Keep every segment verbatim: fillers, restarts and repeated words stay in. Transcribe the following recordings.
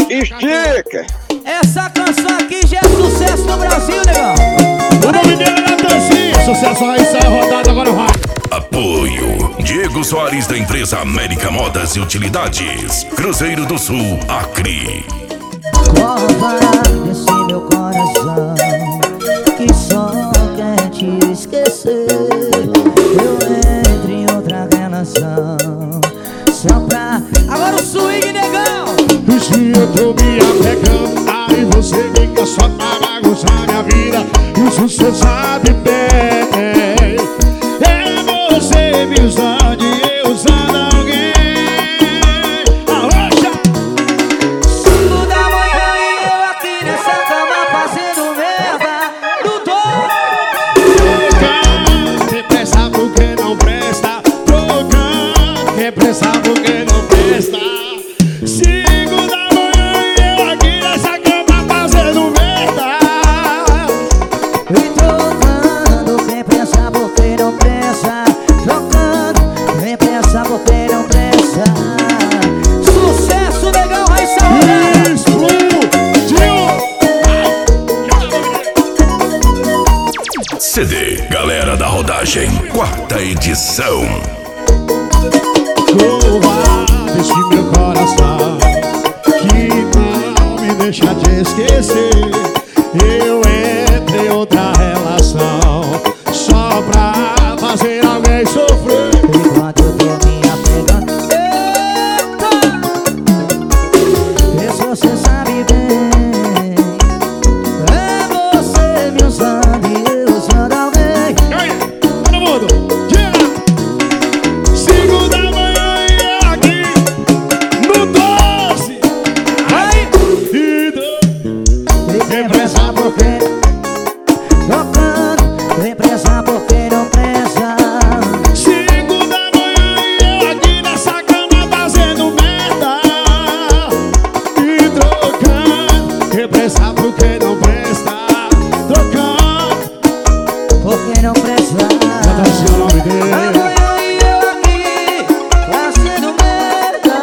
Estica! Essa canção aqui já é sucesso no Brasil, negão. O nome dele é Natanzinho. Sucesso aí, sai rodado, agora vai. Apoio Diego Soares da empresa América Modas e Utilidades, Cruzeiro do Sul, Acre. Corre para desse meu coração que só quer te esquecer. Eu entro em outra relação só pra... Agora o swing, negão. Se eu tô me apegando, aí você fica só pra bagunçar minha vida. Isso você sabe bem. É você me usando e eu usando alguém. Arrocha! Cinco da manhã e eu aqui nessa cama fazendo merda. Não tô. Trocando, quem presta porque não presta. Trocando, quem presta porque não presta. Cinco da manhã e eu aqui nessa cama fazendo merda. E trocando, quem pensa porque não pensa. Trocando, quem pensa porque não pensa. Sucesso, negão, vai saudar. Explodiu! C D Galera da Rodagem, quarta edição. Corra desse meu coração que não me deixa te esquecer. Eu entrei em outra relação só pra fazer alguém sofrer. Enquanto eu tô me apegando. Eita! Isso você sabe bem. É você me usando e eu usando alguém. E aí, todo mundo, tira! Cinco da manhã e eu aqui no doze. Ai! E do... E quem pensa porque trocando, quem pensa porque não pensa. Cinco da manhã e eu aqui nessa cama fazendo merda. E trocando, quem presta porque não presta. Trocando, Porque não presta. canta assim o nome dele. Amanhã e eu aqui fazendo merda.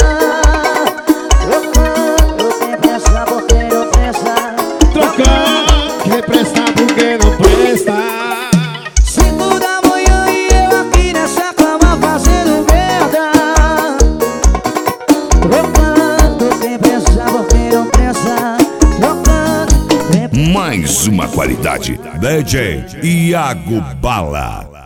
Trocando, quem pensa porque não pensa. Trocando, quem presta porque não presta. Cinco da manhã e eu aqui nessa cama fazendo merda. Trocando, quem pensa porque não pensa. Trocando, quem Mais uma qualidade. D J Iago Bala.